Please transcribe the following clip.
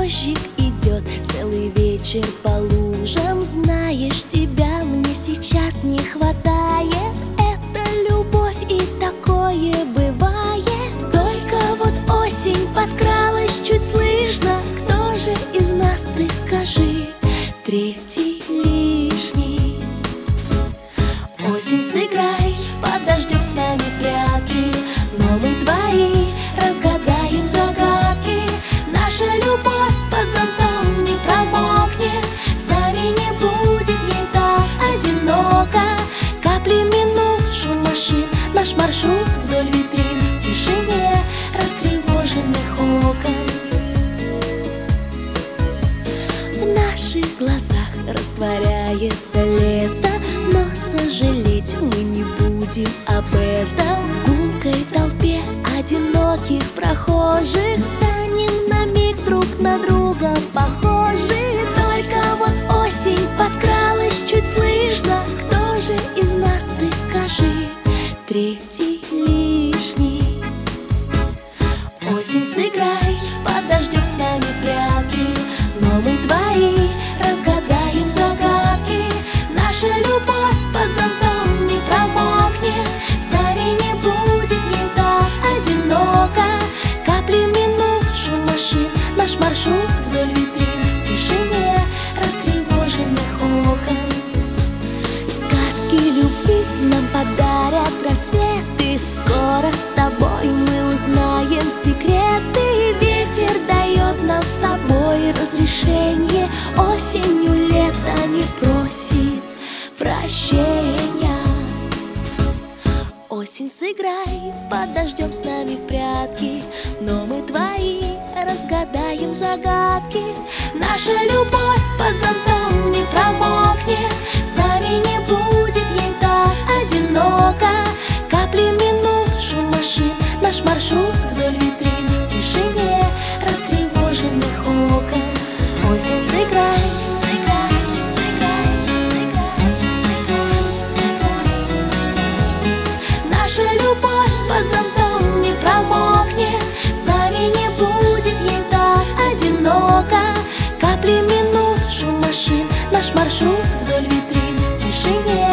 дождик идет, целый вечер по лужам. Знаешь, тебя мне сейчас не хватает. Это любовь, и такое бывает. Только вот осень подкралась, чуть слышно. Кто же из нас, ты скажи, третий лишний? Осень, сыграй, подождем с нами прятки, но мы твои разгадаем загадки. Наша любовь под зонтом не промокнет, с нами не будет ей так одиноко. Капли минут, шум машин, наш маршрут вдоль витрин, в тишине растревоженных окон. В наших глазах растворяется лето, но сожалеть мы не будем об этом. В гулкой толпе одиноких прохожих станем на миг друг на друга похожи. Только вот осень подкралась, чуть слышно. Кто же из нас, ты скажи, третий лишний? Осень, сыграй, подождем с нами прятки, но мы твои разгадаем загадки. Наша любовь под зонтом не промокнет, с нами не будет ей так одиноко. Капли минут, шум машин, наш маршрут вдоль витрин, в тишине растревоженных окон. Сказки любви нам подарят рассветы, скоро с тобой мы узнаем секреты. Ветер дает нам с тобой разрешение, осенью лето не просит прощения. Осень, сыграй, подождем с нами в прятки, но мы твои разгадаем загадки. Наша любовь под зонтом не промокнет, с нами не будет ей так одиноко. Капли минут, шум машин, наш маршрут вдоль витрин, в тишине растревоженных окон. Осень, сыграй, сыграй, сыграй, сыграй. Наша любовь под зонтом не промокнет, с нами не будет ей так одиноко. Капли минут, шум машин, наш маршрут вдоль витрин, в тишине